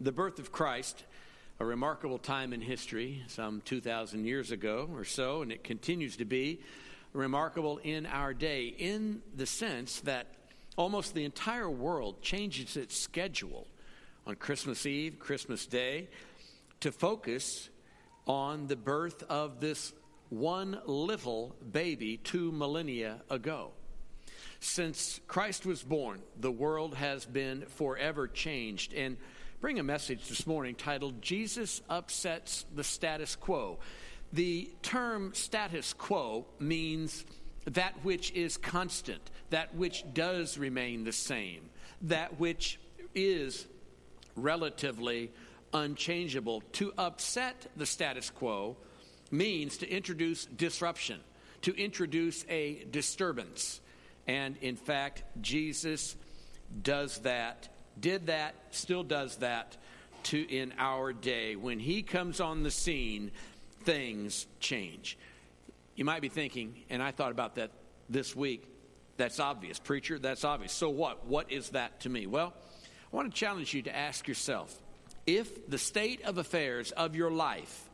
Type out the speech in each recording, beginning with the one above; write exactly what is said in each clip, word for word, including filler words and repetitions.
the birth of Christ, a remarkable time in history, some two thousand years ago or so, and it continues to be remarkable in our day in the sense that almost the entire world changes its schedule on Christmas Eve, Christmas Day, to focus on the birth of this one little baby two millennia ago. Since Christ was born, the world has been forever changed. And bring a message this morning titled, Jesus Upsets the Status Quo. The term status quo means that which is constant, that which does remain the same, that which is relatively unchangeable. To upset the status quo means to introduce disruption, to introduce a disturbance. And in fact, Jesus does that, did that, still does that to in our day. When he comes on the scene, things change. You might be thinking, and I thought about that this week, that's obvious. Preacher, that's obvious. So what? What is that to me? Well, I want to challenge you to ask yourself, if the state of affairs of your life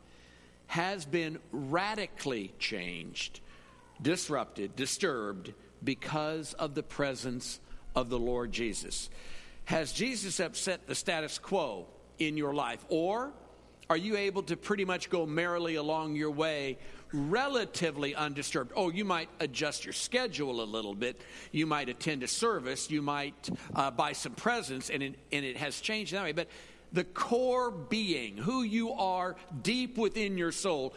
has been radically changed, disrupted, disturbed because of the presence of the Lord Jesus, has Jesus upset the status quo in your life? Or are you able to pretty much go merrily along your way, relatively undisturbed? Oh, you might adjust your schedule a little bit. You might attend a service. You might uh, buy some presents, and it, and it has changed that way. But the core being, who you are deep within your soul,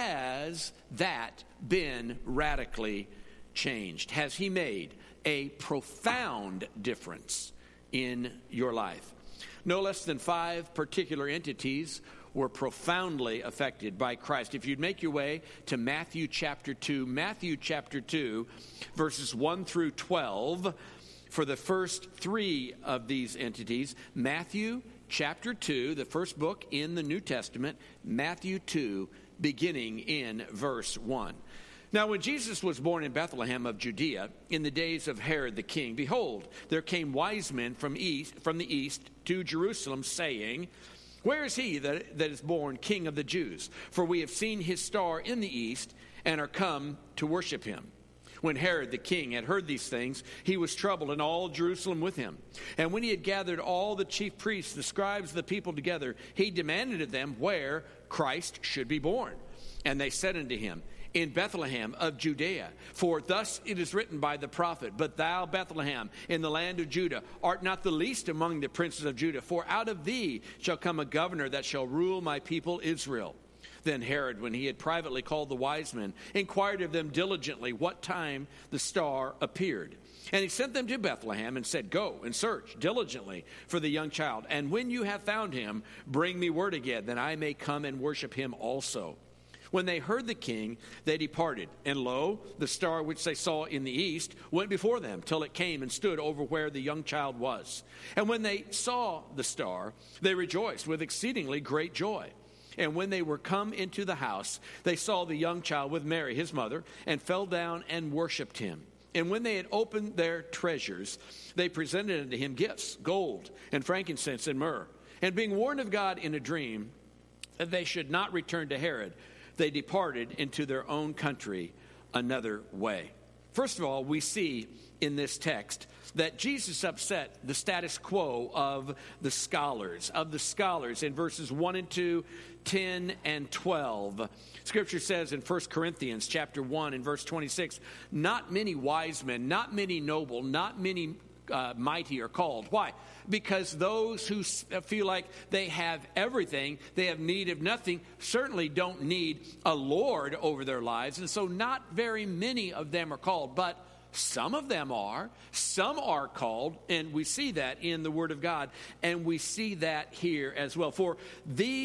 has that been radically changed? Has he made a profound difference in your life? No less than five particular entities were profoundly affected by Christ. If you'd make your way to Matthew chapter two, Matthew chapter two, verses one through twelve, for the first three of these entities. Matthew chapter two, the first book in the New Testament, Matthew two, beginning in verse one. Now, when Jesus was born in Bethlehem of Judea, in the days of Herod the king, behold, there came wise men from east, from the east to Jerusalem, saying, Where is he that, that is born King of the Jews? For we have seen his star in the east, and are come to worship him. When Herod the king had heard these things, he was troubled, and all Jerusalem with him. And when he had gathered all the chief priests, the scribes, the people together, he demanded of them where Christ should be born. And they said unto him, In Bethlehem of Judea, for thus it is written by the prophet, But thou, Bethlehem, in the land of Judah, art not the least among the princes of Judah, for out of thee shall come a governor that shall rule my people Israel. Then Herod, when he had privately called the wise men, inquired of them diligently what time the star appeared. And he sent them to Bethlehem and said, Go and search diligently for the young child, and when you have found him, bring me word again, that I may come and worship him also. When they heard the king, they departed. And lo, the star which they saw in the east went before them, till it came and stood over where the young child was. And when they saw the star, they rejoiced with exceedingly great joy. And when they were come into the house, they saw the young child with Mary, his mother, and fell down and worshipped him. And when they had opened their treasures, they presented unto him gifts, gold and frankincense and myrrh. And being warned of God in a dream that they should not return to Herod, they departed into their own country another way. First of all, we see in this text that Jesus upset the status quo of the scholars, of the scholars in verses one and two, ten and twelve. Scripture says in First Corinthians chapter one and verse twenty-six, not many wise men, not many noble, not many uh, mighty are called. Why? Because those who feel like they have everything, they have need of nothing, certainly don't need a Lord over their lives. And so not very many of them are called, but some of them are. Some are called, and we see that in the Word of God, and we see that here as well. For these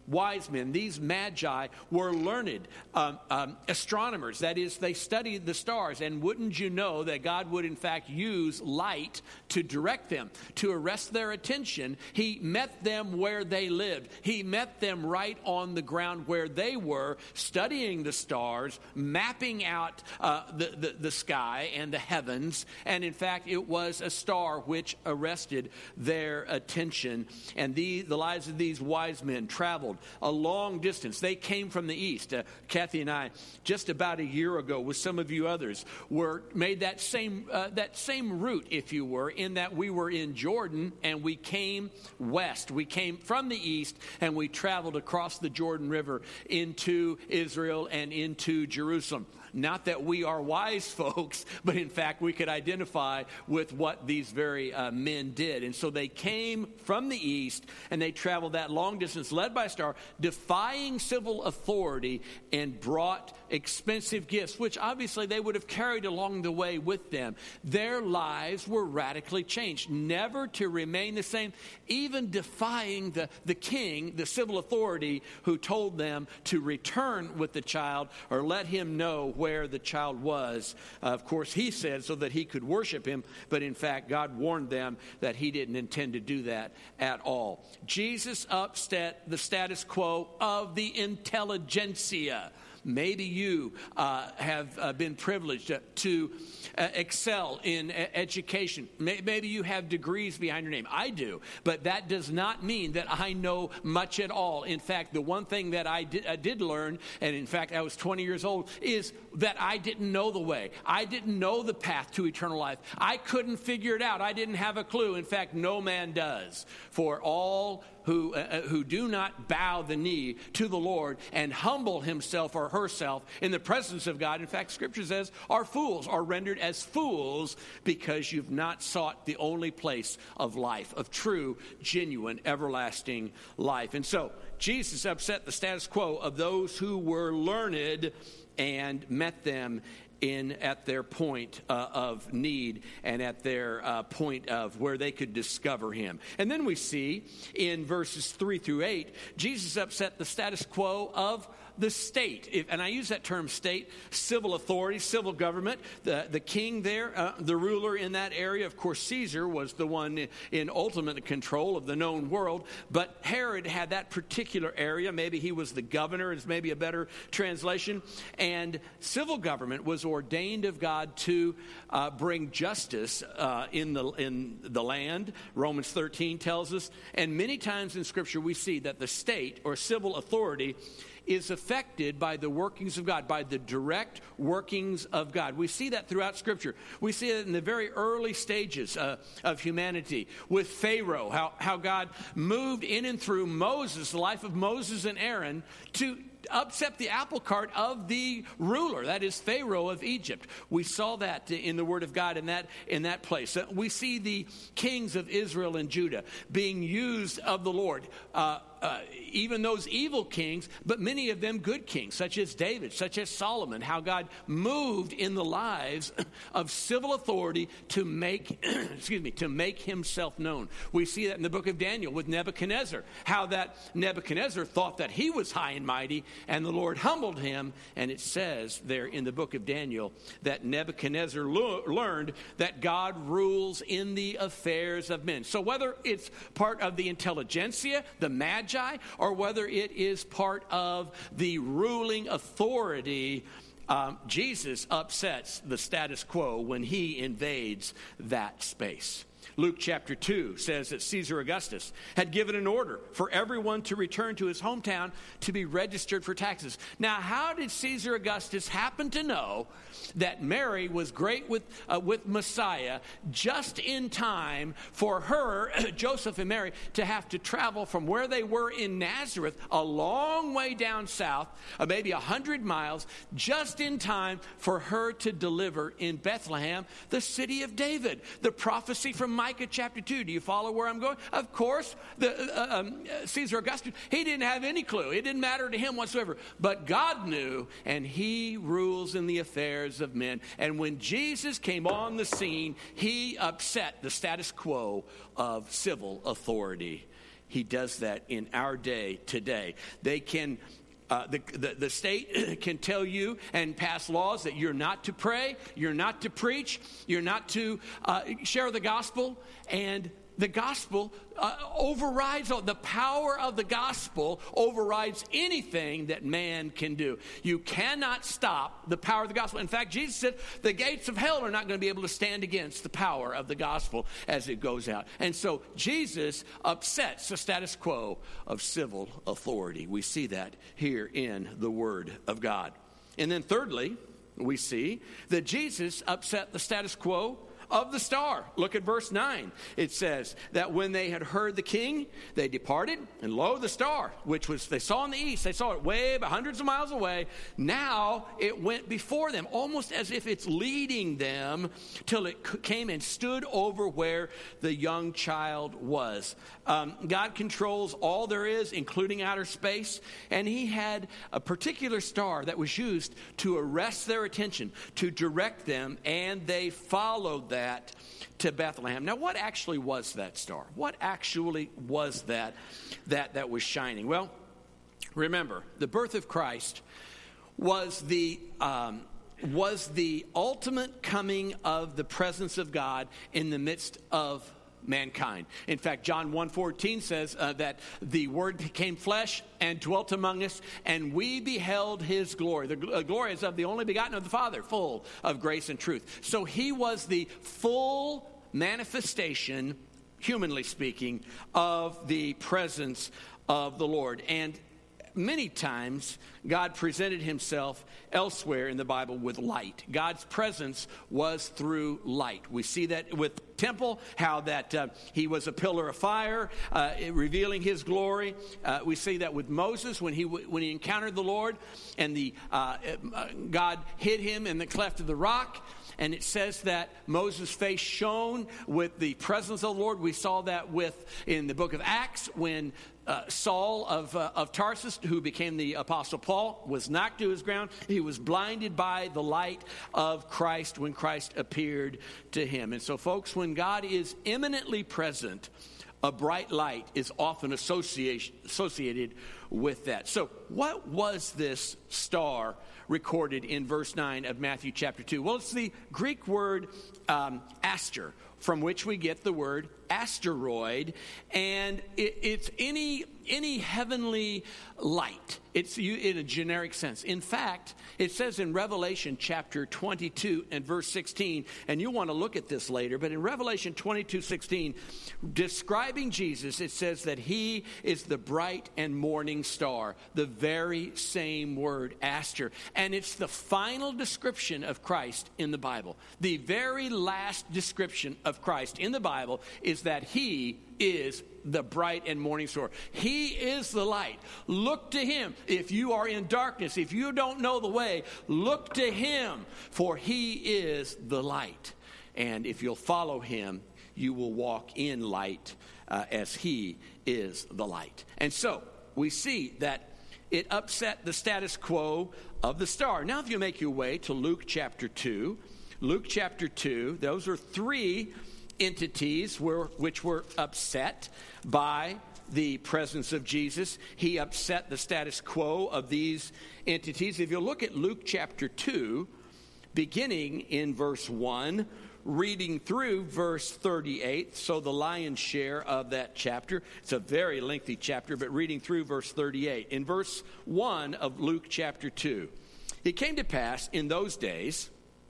wise men, these magi, were learned um, um, astronomers. That is, they studied the stars. And wouldn't you know that God would, in fact, use light to direct them, to arrest their attention? He met them where they lived. He met them right on the ground where they were, studying the stars, mapping out uh, the, the, the sky and the heavens. And in fact, it was a star which arrested their attention. And the, the lives of these wise men traveled a long distance. They came from the east. Uh, Kathy and I, just about a year ago, with some of you others, were made that same uh, that same route, if you were, in that we were in Jordan and we came west. We came from the east and we traveled across the Jordan River into Israel and into Jerusalem. Not that we are wise folks, but in fact we could identify with what these very uh, men did. And so they came from the east and they traveled that long distance, led by a star, defying civil authority, and brought expensive gifts, which obviously they would have carried along the way with them. Their lives were radically changed, never to remain the same, even defying the, the king, the civil authority, who told them to return with the child or let him know where the child was. Uh, of course, he said so that he could worship him, but in fact, God warned them that he didn't intend to do that at all. Jesus upset the status quo of the intelligentsia. Maybe you uh, have uh, been privileged to, to uh, excel in uh, education. Maybe you have degrees behind your name. I do. But that does not mean that I know much at all. In fact, the one thing that I did, I did learn, and in fact I was twenty years old, is that I didn't know the way. I didn't know the path to eternal life. I couldn't figure it out. I didn't have a clue. In fact, no man does. For all who uh, who do not bow the knee to the Lord and humble himself or herself in the presence of God. In fact, Scripture says our fools are rendered as fools because you've not sought the only place of life, of true, genuine, everlasting life. And so Jesus upset the status quo of those who were learned and met them in at their point uh, of need and at their uh, point of where they could discover him. And then we see in verses three through eight, Jesus upset the status quo of the state. If, and I use that term state, civil authority, civil government. The, the king there, uh, the ruler in that area, of course, Caesar was the one in, in ultimate control of the known world. But Herod had that particular area. Maybe he was the governor, is maybe a better translation. And civil government was ordained of God to uh, bring justice uh, in the in the land. Romans thirteen tells us. And many times in Scripture we see that the state or civil authority is affected by the workings of God, by the direct workings of God. We see that throughout Scripture. We see it in the very early stages uh, of humanity with Pharaoh, how, how God moved in and through Moses, the life of Moses and Aaron, to upset the apple cart of the ruler, that is Pharaoh of Egypt. We saw that in the Word of God in that in that place. We see the kings of Israel and Judah being used of the Lord. Uh, uh, even those evil kings, but many of them good kings, such as David, such as Solomon, how God moved in the lives of civil authority to make, excuse me, to make himself known. We see that in the book of Daniel with Nebuchadnezzar, how that Nebuchadnezzar thought that he was high and mighty, and the Lord humbled him. And it says there in the book of Daniel that Nebuchadnezzar lo- learned that God rules in the affairs of men. So whether it's part of the intelligentsia, the magi, or whether it is part of the ruling authority, um, Jesus upsets the status quo when he invades that space. Luke chapter two says that Caesar Augustus had given an order for everyone to return to his hometown to be registered for taxes. Now, how did Caesar Augustus happen to know that Mary was great with uh, with Messiah just in time for her, Joseph and Mary, to have to travel from where they were in Nazareth a long way down south, uh, maybe a hundred miles, just in time for her to deliver in Bethlehem, the city of David? The prophecy from Micah chapter two. Do you follow where I'm going? Of course, the, uh, um, Caesar Augustus, he didn't have any clue. It didn't matter to him whatsoever. But God knew, and he rules in the affairs of men. And when Jesus came on the scene, he upset the status quo of civil authority. he does that in our day today. They can, uh, the, the, the state can tell you and pass laws that you're not to pray, you're not to preach, you're not to uh, share the gospel, and the gospel uh, overrides, the power of the gospel overrides anything that man can do. You cannot stop the power of the gospel. In fact, Jesus said the gates of hell are not going to be able to stand against the power of the gospel as it goes out. And so Jesus upsets the status quo of civil authority. We see that here in the Word of God. And then thirdly, we see that Jesus upset the status quo of the star. Look at verse nine. It says that when they had heard the king, they departed, and lo, the star, which was they saw in the east, they saw it way hundreds of miles away. Now it went before them, almost as if it's leading them, till it came and stood over where the young child was. Um, God controls all there is, including outer space, and he had a particular star that was used to arrest their attention, to direct them, and they followed that That to Bethlehem. Now, what actually was that star? What actually was that that that was shining? Well, remember, the birth of Christ was the um, was the ultimate coming of the presence of God in the midst of mankind. In fact, John one fourteen says uh, that the Word became flesh and dwelt among us, and we beheld his glory. The uh, glory is of the only begotten of the Father, full of grace and truth. So he was the full manifestation, humanly speaking, of the presence of the Lord. And many times, God presented himself elsewhere in the Bible with light. God's presence was through light. We see that with the temple, how that uh, he was a pillar of fire, uh, revealing his glory. Uh, we see that with Moses when he when he encountered the Lord, and the uh, uh, God hid him in the cleft of the rock. And it says that Moses' face shone with the presence of the Lord. We saw that with in the book of Acts when uh, Saul of uh, of Tarsus, who became the Apostle Paul, was knocked to his ground. He was blinded by the light of Christ when Christ appeared to him. And so, folks, when God is imminently present, a bright light is often association, associated with that. So what was this star recorded in verse nine of Matthew chapter two? Well, it's the Greek word um, aster, from which we get the word asteroid, and it, it's any any heavenly light. It's in a generic sense. In fact, it says in Revelation chapter twenty-two and verse sixteen, and you'll want to look at this later, but in Revelation twenty-two sixteen, describing Jesus, it says that he is the bright and morning star, the very same word, aster. And it's the final description of Christ in the Bible. The very last description of Christ in the Bible is that he is the bright and morning star. He is the light. Look to him. If you are in darkness, if you don't know the way, look to him, for he is the light. And if you'll follow him, you will walk in light uh, as he is the light. And so we see that it upset the status quo of the star. Now, if you make your way to Luke chapter two, Luke chapter two, those are three entities were, which were upset by the presence of Jesus. He upset the status quo of these entities. If you look at Luke chapter two, beginning in verse one, reading through verse thirty-eight, so the lion's share of that chapter. It's a very lengthy chapter, but reading through verse thirty-eight. In verse one of Luke chapter two, it came to pass in those days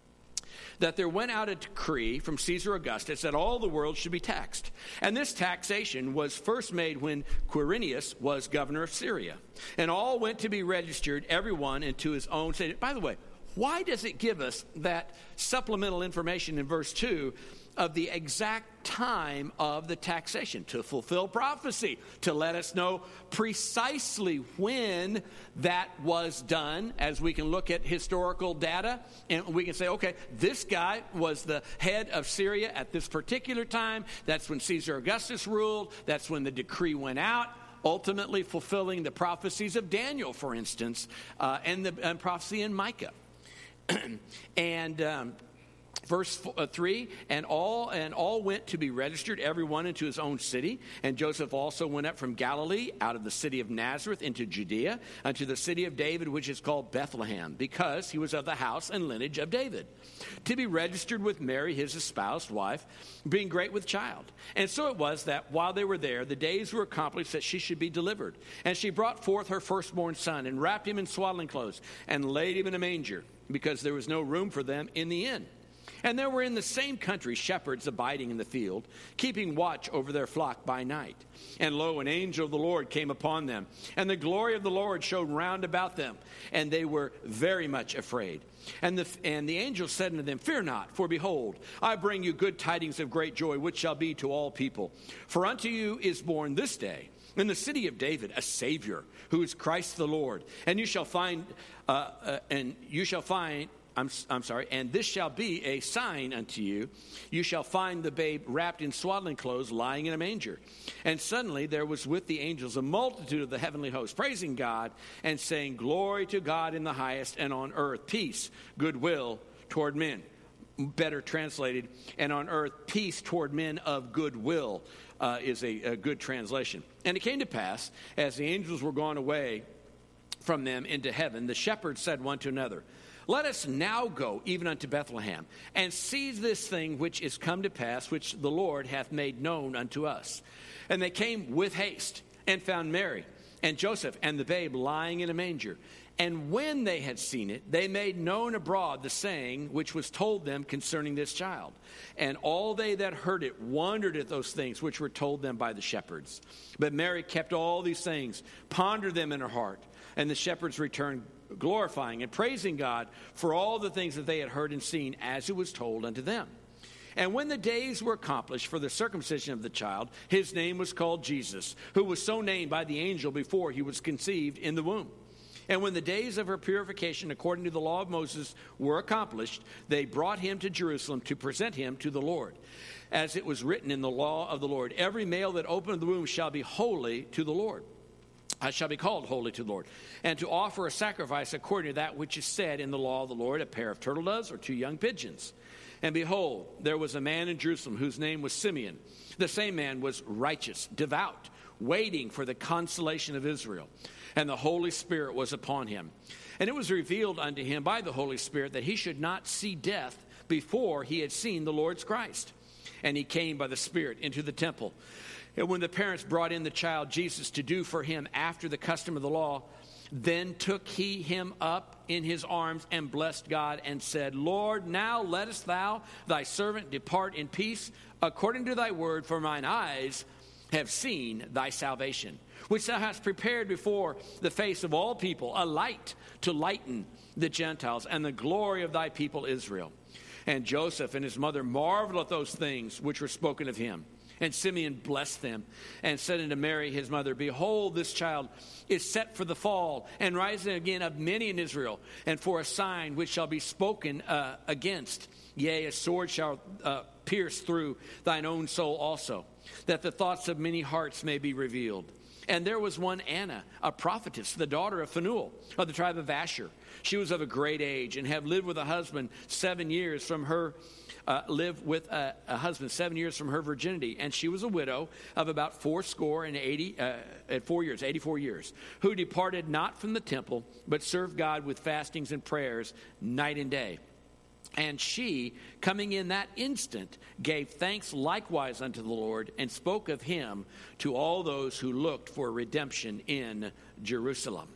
that there went out a decree from Caesar Augustus that all the world should be taxed. And this taxation was first made when Quirinius was governor of Syria. And all went to be registered, everyone into his own state. By the way, why does it give us that supplemental information in verse two of the exact time of the taxation? To fulfill prophecy, to let us know precisely when that was done, as we can look at historical data and we can say, okay, this guy was the head of Syria at this particular time. That's when Caesar Augustus ruled. That's when the decree went out, ultimately fulfilling the prophecies of Daniel, for instance, uh, and the and prophecy in Micah. and um, Verse three, and all and all went to be registered, everyone into his own city. And Joseph also went up from Galilee, out of the city of Nazareth, into Judea, unto the city of David, which is called Bethlehem, because he was of the house and lineage of David, to be registered with Mary, his espoused wife, being great with child. And so it was that while they were there, the days were accomplished that she should be delivered. And she brought forth her firstborn son, and wrapped him in swaddling clothes, and laid him in a manger, because there was no room for them in the inn. And there were in the same country shepherds abiding in the field, keeping watch over their flock by night. And lo, an angel of the Lord came upon them, and the glory of the Lord shone round about them, and they were very much afraid. And the, and the angel said unto them, Fear not, for behold, I bring you good tidings of great joy, which shall be to all people. For unto you is born this day in the city of David a Savior, who is Christ the Lord. And you shall find, uh, uh, and you shall find. I'm, I'm sorry, and this shall be a sign unto you. You shall find the babe wrapped in swaddling clothes, lying in a manger. And suddenly there was with the angels a multitude of the heavenly host, praising God and saying, Glory to God in the highest, and on earth peace, goodwill toward men. Better translated, and on earth peace toward men of goodwill uh, is a, a good translation. And it came to pass, as the angels were gone away from them into heaven, the shepherds said one to another, Let us now go even unto Bethlehem, and see this thing which is come to pass, which the Lord hath made known unto us. And they came with haste, and found Mary, and Joseph, and the babe lying in a manger. And when they had seen it, they made known abroad the saying which was told them concerning this child. And all they that heard it wondered at those things which were told them by the shepherds. But Mary kept all these things, pondered them in her heart. And the shepherds returned, glorifying and praising God for all the things that they had heard and seen, as it was told unto them. And when the days were accomplished for the circumcision of the child, his name was called Jesus, who was so named by the angel before he was conceived in the womb. And when the days of her purification according to the law of Moses were accomplished, they brought him to Jerusalem to present him to the Lord. As it was written in the law of the Lord, every male that openeth the womb shall be holy to the Lord. I shall be called holy to the Lord, and to offer a sacrifice according to that which is said in the law of the Lord, a pair of turtle doves or two young pigeons. And behold, there was a man in Jerusalem whose name was Simeon. The same man was righteous, devout, waiting for the consolation of Israel. And the Holy Spirit was upon him. And it was revealed unto him by the Holy Spirit that he should not see death before he had seen the Lord's Christ. And he came by the Spirit into the temple. And when the parents brought in the child Jesus to do for him after the custom of the law, then took he him up in his arms and blessed God and said, Lord, now lettest thou thy servant depart in peace according to thy word, for mine eyes have seen thy salvation, which thou hast prepared before the face of all people, a light to lighten the Gentiles, and the glory of thy people Israel. And Joseph and his mother marveled at those things which were spoken of him. And Simeon blessed them, and said unto Mary his mother, Behold, this child is set for the fall and rising again of many in Israel, and for a sign which shall be spoken uh, against. Yea, a sword shall uh, pierce through thine own soul also, that the thoughts of many hearts may be revealed. And there was one Anna, a prophetess, the daughter of Phanuel, of the tribe of Asher. She was of a great age, and had lived with a husband seven years from her Uh, lived with a, a husband seven years from her virginity, and she was a widow of about fourscore and eighty uh, at four years, eighty-four years, who departed not from the temple, but served God with fastings and prayers night and day. And she, coming in that instant, gave thanks likewise unto the Lord, and spoke of him to all those who looked for redemption in Jerusalem.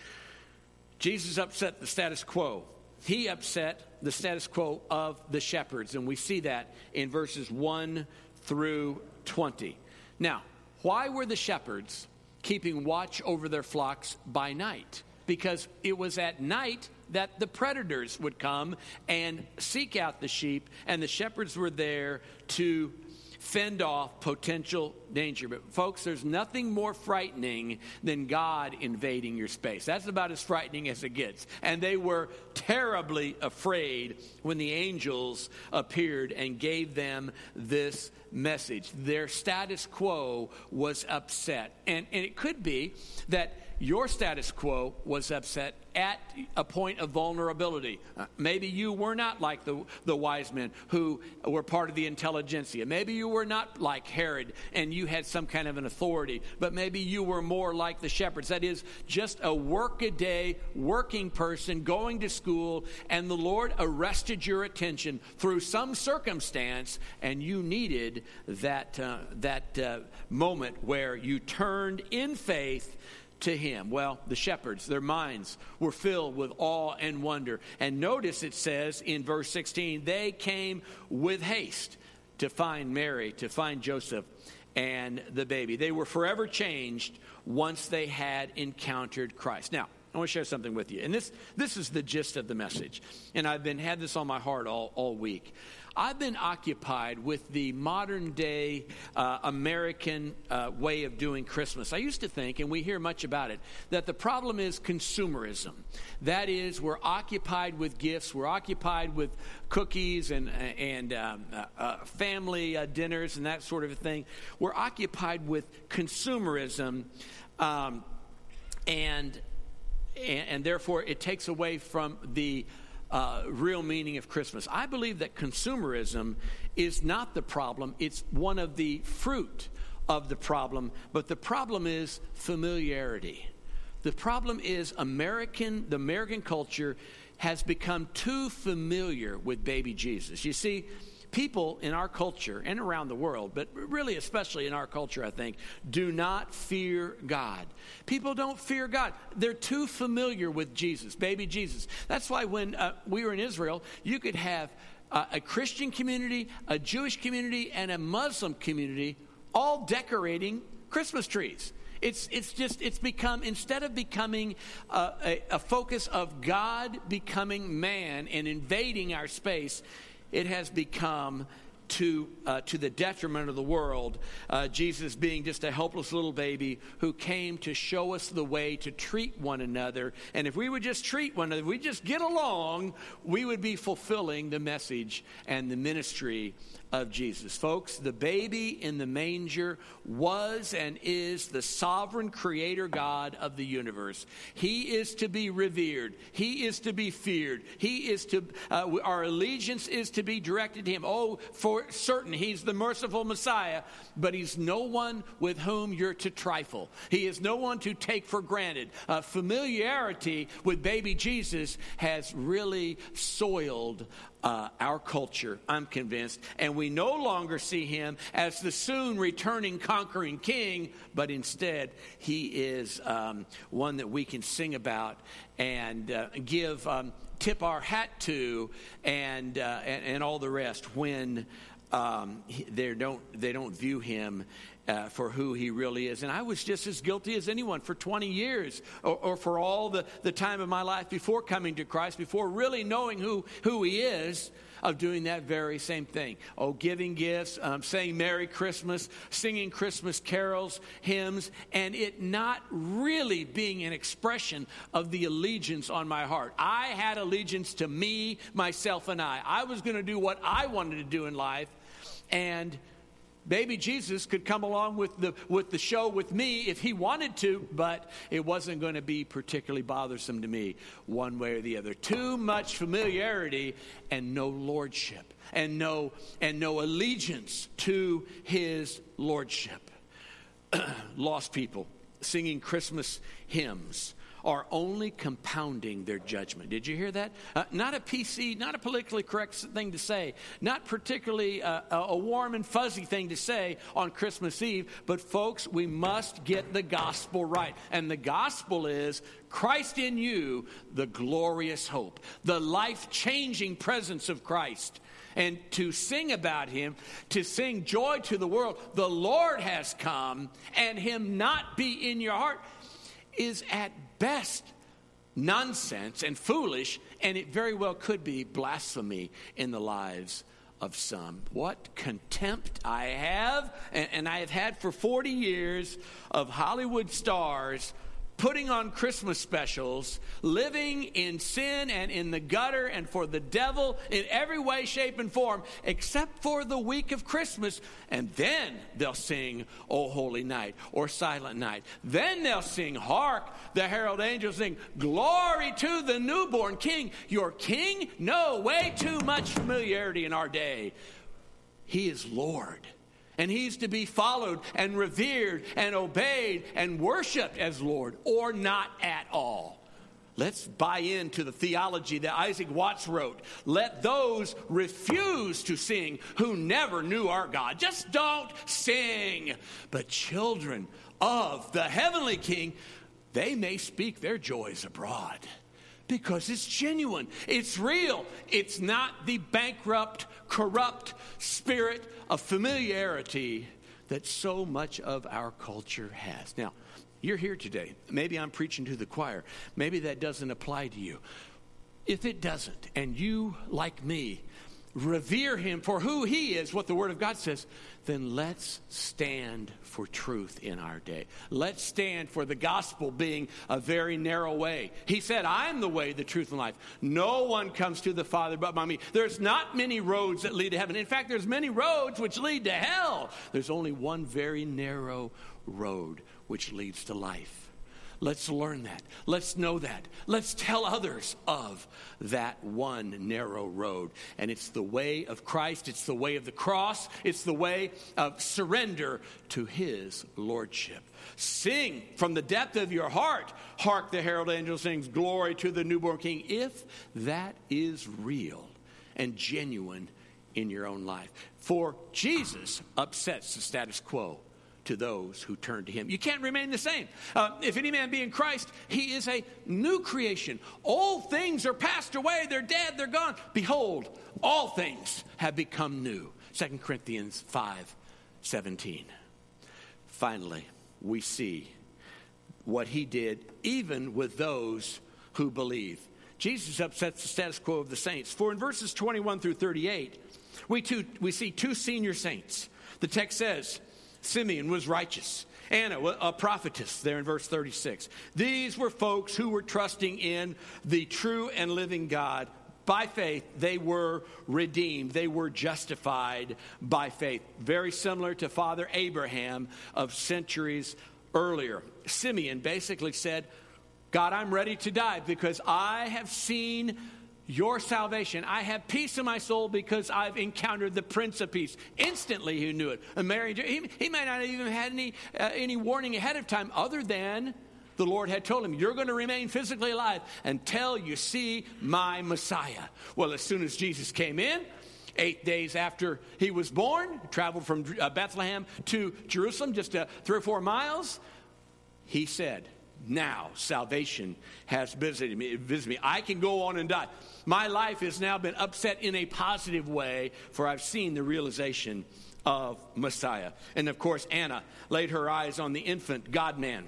Jesus upset the status quo. He upset the status quo of the shepherds, and we see that in verses one through twenty. Now, why were the shepherds keeping watch over their flocks by night? Because it was at night that the predators would come and seek out the sheep, and the shepherds were there to fend off potential danger. But folks, there's nothing more frightening than God invading your space. That's about as frightening as it gets. And they were terribly afraid when the angels appeared and gave them this message. Their status quo was upset. And, and it could be that your status quo was upset at a point of vulnerability. Uh, maybe you were not like the, the wise men who were part of the intelligentsia. Maybe you were not like Herod and you had some kind of an authority. But maybe you were more like the shepherds. That is, just a work-a-day, working person going to school, and the Lord arrested your attention through some circumstance, and you needed that, uh, that uh, moment where you turned in faith to him. Well, the shepherds, their minds were filled with awe and wonder. And notice it says in verse sixteen, they came with haste to find Mary, to find Joseph and the baby. They were forever changed once they had encountered Christ. Now, I want to share something with you. And this this is the gist of the message. And I've been had this on my heart all, all week. I've been occupied with the modern day uh, American uh, way of doing Christmas. I used to think, and we hear much about it, that the problem is consumerism. That is, we're occupied with gifts, we're occupied with cookies and, and um, uh, uh, family uh, dinners and that sort of thing. We're occupied with consumerism, um, and, and and therefore it takes away from the Uh, real meaning of Christmas. I believe that consumerism is not the problem. It's one of the fruit of the problem. But the problem is familiarity. The problem is American, the American culture has become too familiar with baby Jesus. You see, people in our culture and around the world, but really especially in our culture, I think, do not fear God. People don't fear God. They're too familiar with Jesus, baby Jesus. That's why when uh, we were in Israel, you could have uh, a Christian community, a Jewish community, and a Muslim community all decorating Christmas trees. It's it's just, it's become, instead of becoming uh, a, a focus of God becoming man and invading our space, it has become to uh, to the detriment of the world. Uh, Jesus being just a helpless little baby who came to show us the way to treat one another. And if we would just treat one another, if we just get along, we would be fulfilling the message and the ministry of Jesus. Folks, the baby in the manger was and is the sovereign creator God of the universe. He is to be revered. He is to be feared. He is to, uh, our allegiance is to be directed to him. Oh, for certain, he's the merciful Messiah, but he's no one with whom you're to trifle. He is no one to take for granted. Uh, familiarity with baby Jesus has really soiled Uh, our culture, I'm convinced, and we no longer see him as the soon returning conquering king, but instead he is um, one that we can sing about and uh, give, um, tip our hat to, and uh, and, and all the rest when um, they don't they don't view him Uh, for who he really is. And I was just as guilty as anyone for twenty years, or, or for all the, the time of my life before coming to Christ, before really knowing who, who he is, of doing that very same thing. Oh, giving gifts, um, saying Merry Christmas, singing Christmas carols, hymns, and it not really being an expression of the allegiance on my heart. I had allegiance to me, myself, and I. I was going to do what I wanted to do in life, and baby Jesus could come along with the with the show with me if he wanted to, but it wasn't going to be particularly bothersome to me one way or the other. Too much familiarity and no lordship, and no and no allegiance to his lordship. Lost people singing Christmas hymns are only compounding their judgment. Did you hear that? Uh, not a P C, not a politically correct thing to say, not particularly uh, a warm and fuzzy thing to say on Christmas Eve, but folks, we must get the gospel right. And the gospel is Christ in you, the glorious hope, the life-changing presence of Christ. And to sing about him, to sing joy to the world, the Lord has come, and him not be in your heart, is at best nonsense and foolish, and it very well could be blasphemy in the lives of some. What contempt I have, and, and I have had for forty years, of Hollywood stars putting on Christmas specials, living in sin and in the gutter and for the devil in every way, shape, and form, except for the week of Christmas. And then they'll sing O Holy Night or Silent Night. Then they'll sing, Hark, the herald angels sing, Glory to the newborn King. Your King? No, way too much familiarity in our day. He is Lord. And he's to be followed and revered and obeyed and worshiped as Lord, or not at all. Let's buy into the theology that Isaac Watts wrote. Let those refuse to sing who never knew our God. Just don't sing. But children of the heavenly King, they may speak their joys abroad. Because it's genuine. It's real. It's not the bankrupt, corrupt spirit of familiarity that so much of our culture has. Now, you're here today. Maybe I'm preaching to the choir. Maybe that doesn't apply to you. If it doesn't, and you, like me, revere him for who he is, what the Word of God says, then let's stand for truth in our day. Let's stand for the gospel being a very narrow way. He said, I am the way, the truth, and life. No one comes to the Father but by me. There's not many roads that lead to heaven. In fact, there's many roads which lead to hell. There's only one very narrow road which leads to life. Let's learn that. Let's know that. Let's tell others of that one narrow road. And it's the way of Christ. It's the way of the cross. It's the way of surrender to his lordship. Sing from the depth of your heart. Hark, the herald angel sings, Glory to the newborn King. If that is real and genuine in your own life. For Jesus upsets the status quo to those who turn to him. You can't remain the same. Uh, if any man be in Christ, he is a new creation. Old things are passed away. They're dead. They're gone. Behold, all things have become new. Second Corinthians five seventeen. Finally, we see what he did even with those who believe. Jesus upsets the status quo of the saints. For in verses twenty-one through thirty-eight, we, two, we see two senior saints. The text says, Simeon was righteous. Anna, a prophetess, there in verse thirty-six. These were folks who were trusting in the true and living God. By faith, they were redeemed. They were justified by faith. Very similar to Father Abraham of centuries earlier. Simeon basically said, God, I'm ready to die because I have seen your salvation. I have peace in my soul because I've encountered the Prince of Peace. Instantly he knew it. And Mary, he, he may not have even had any, uh, any warning ahead of time other than the Lord had told him, you're going to remain physically alive until you see my Messiah. Well, as soon as Jesus came in, eight days after he was born, traveled from uh, Bethlehem to Jerusalem, just uh, three or four miles, he said, now salvation has visited me, visited me. I can go on and die. My life has now been upset in a positive way, for I've seen the realization of Messiah. And of course, Anna laid her eyes on the infant God-man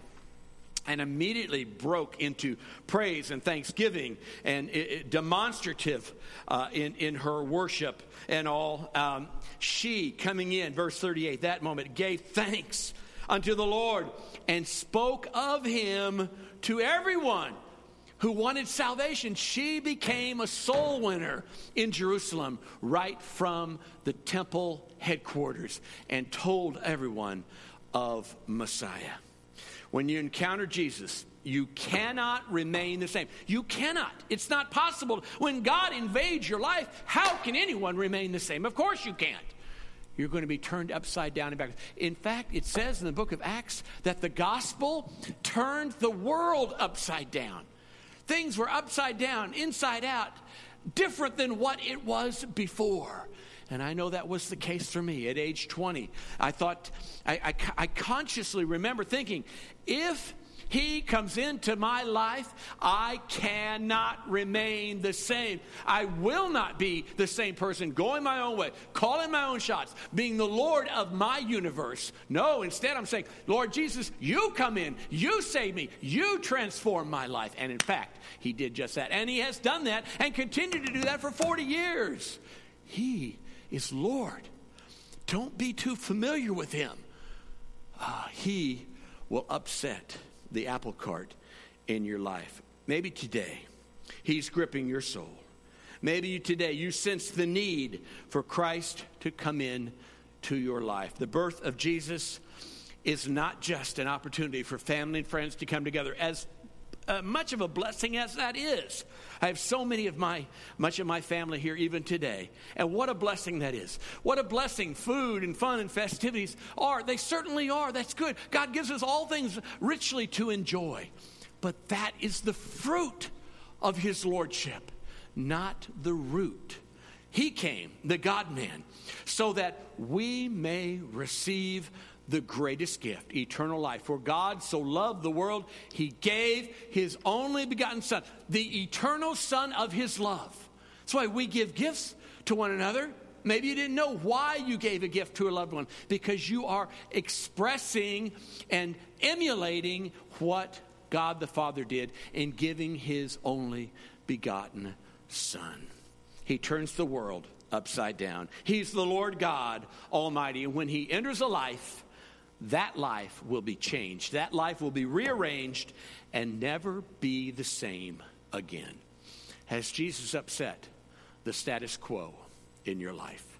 and immediately broke into praise and thanksgiving and it, it, demonstrative uh, in, in her worship and all. Um, she, coming in, verse thirty-eight, that moment, gave thanks unto the Lord and spoke of him to everyone who wanted salvation. She became a soul winner in Jerusalem right from the temple headquarters and told everyone of Messiah. When you encounter Jesus, you cannot remain the same. You cannot. It's not possible. When God invades your life, how can anyone remain the same? Of course you can't. You're going to be turned upside down and back. In fact, it says in the book of Acts that the gospel turned the world upside down. Things were upside down, inside out, different than what it was before. And I know that was the case for me at age twenty. I thought, I, I, I consciously remember thinking, if he comes into my life, I cannot remain the same. I will not be the same person, going my own way, calling my own shots, being the Lord of my universe. No, instead I'm saying, Lord Jesus, you come in, you save me, you transform my life. And in fact, he did just that. And he has done that and continued to do that for forty years. He is Lord. Don't be too familiar with him. Uh, he will upset the apple cart in your life. Maybe today he's gripping your soul. Maybe you, today you sense the need for Christ to come in to your life. The birth of Jesus is not just an opportunity for family and friends to come together, as uh, much of a blessing as that is. I have so many of my, much of my family here even today. And what a blessing that is. What a blessing food and fun and festivities are. They certainly are. That's good. God gives us all things richly to enjoy. But that is the fruit of his lordship, not the root. He came, the God-man, so that we may receive the greatest gift, eternal life. For God so loved the world, he gave his only begotten Son, the eternal Son of his love. That's why we give gifts to one another. Maybe you didn't know why you gave a gift to a loved one, because you are expressing and emulating what God the Father did in giving his only begotten Son. He turns the world upside down. He's the Lord God Almighty. And when he enters a life, that life will be changed. That life will be rearranged and never be the same again. Has Jesus upset the status quo in your life?